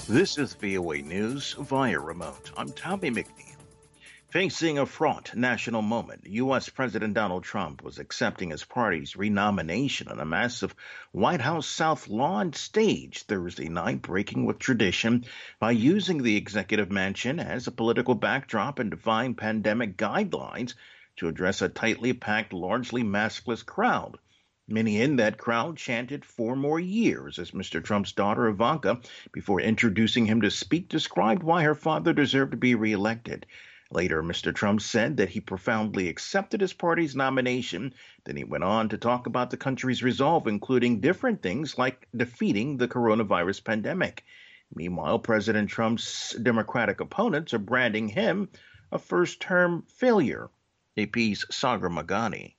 This is VOA News via remote. I'm Tommy McNeil. Facing a fraught national moment, U.S. President Donald Trump was accepting his party's renomination on a massive White House South Lawn stage Thursday night, breaking with tradition by using the executive mansion as a political backdrop and defying pandemic guidelines to address a tightly packed, largely maskless crowd. Many in that crowd chanted 4 more years as Mr. Trump's daughter Ivanka, before introducing him to speak, described why her father deserved to be reelected. Later, Mr. Trump said that he profoundly accepted his party's nomination. Then he went on to talk about the country's resolve, including different things like defeating the coronavirus pandemic. Meanwhile, President Trump's Democratic opponents are branding him a first-term failure. AP's Sagar Magani.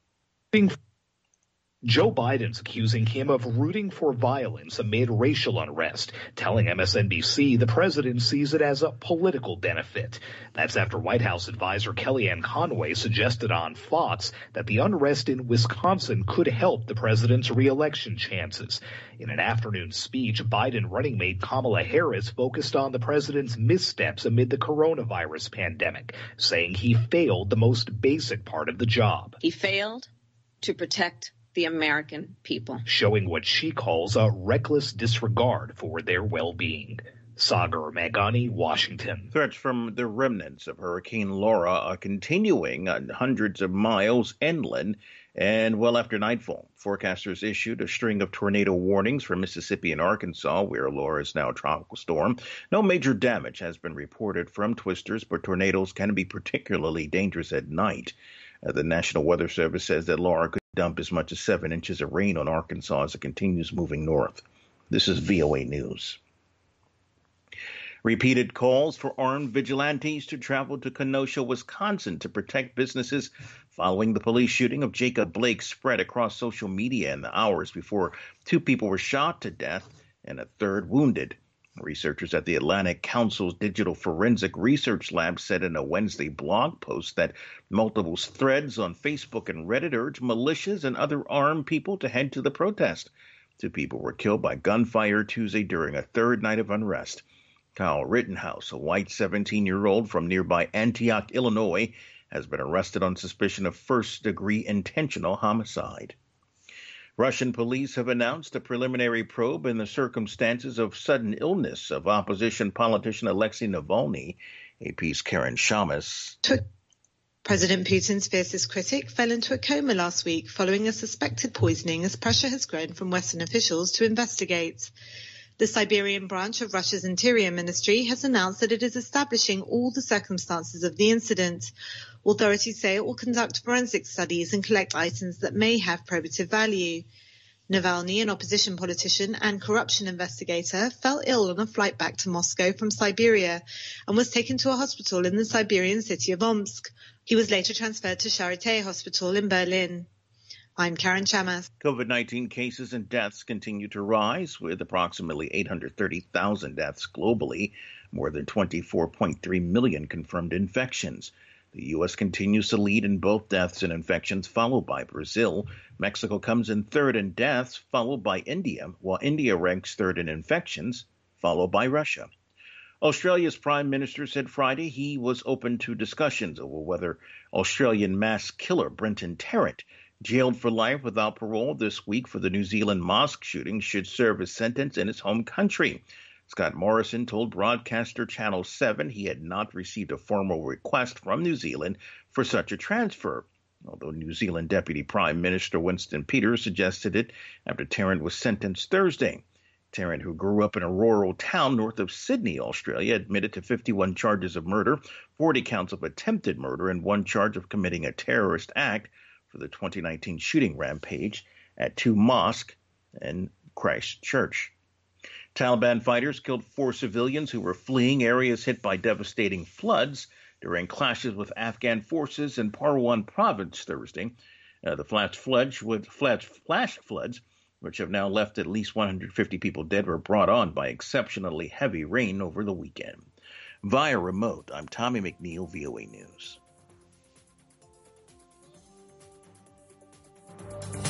Joe Biden's accusing him of rooting for violence amid racial unrest, telling MSNBC the president sees it as a political benefit. That's after White House advisor Kellyanne Conway suggested on Fox that the unrest in Wisconsin could help the president's reelection chances. In an afternoon speech, Biden running mate Kamala Harris focused on the president's missteps amid the coronavirus pandemic, saying he failed the most basic part of the job. He failed to protect the American people, showing what she calls a reckless disregard for their well-being. Sagar Magani, Washington. Threats from the remnants of Hurricane Laura are continuing hundreds of miles inland and well after nightfall. Forecasters issued a string of tornado warnings for Mississippi and Arkansas, where Laura is now a tropical storm. No major damage has been reported from twisters, but tornadoes can be particularly dangerous at night. The National Weather Service says that Laura could dump as much as 7 inches of rain on Arkansas as it continues moving north. This is VOA News. Repeated calls for armed vigilantes to travel to Kenosha, Wisconsin to protect businesses following the police shooting of Jacob Blake spread across social media in the hours before 2 people were shot to death and a third wounded. Researchers at the Atlantic Council's Digital Forensic Research Lab said in a Wednesday blog post that multiple threads on Facebook and Reddit urged militias and other armed people to head to the protest. 2 people were killed by gunfire Tuesday during a third night of unrest. Kyle Rittenhouse, a white 17-year-old from nearby Antioch, Illinois, has been arrested on suspicion of first-degree intentional homicide. Russian police have announced a preliminary probe in the circumstances of sudden illness of opposition politician Alexei Navalny. AP's Karen Shamas. President Putin's fiercest critic fell into a coma last week following a suspected poisoning as pressure has grown from Western officials to investigate. The Siberian branch of Russia's Interior Ministry has announced that it is establishing all the circumstances of the incident. Authorities say it will conduct forensic studies and collect items that may have probative value. Navalny, an opposition politician and corruption investigator, fell ill on a flight back to Moscow from Siberia and was taken to a hospital in the Siberian city of Omsk. He was later transferred to Charité Hospital in Berlin. I'm Karen Chamas. COVID-19 cases and deaths continue to rise, with approximately 830,000 deaths globally, more than 24.3 million confirmed infections. The U.S. continues to lead in both deaths and infections, followed by Brazil. Mexico comes in third in deaths, followed by India, while India ranks third in infections, followed by Russia. Australia's Prime Minister said Friday he was open to discussions over whether Australian mass killer Brenton Tarrant, jailed for life without parole this week for the New Zealand mosque shooting, should serve his sentence in his home country. Scott Morrison told broadcaster Channel 7 he had not received a formal request from New Zealand for such a transfer, although New Zealand Deputy Prime Minister Winston Peters suggested it after Tarrant was sentenced Thursday. Tarrant, who grew up in a rural town north of Sydney, Australia, admitted to 51 charges of murder, 40 counts of attempted murder, and 1 charge of committing a terrorist act for the 2019 shooting rampage at 2 mosques and Christchurch. Taliban fighters killed 4 civilians who were fleeing areas hit by devastating floods during clashes with Afghan forces in Parwan province Thursday. The flash floods, which have now left at least 150 people dead, were brought on by exceptionally heavy rain over the weekend. Via remote, I'm Tommy McNeil, VOA News.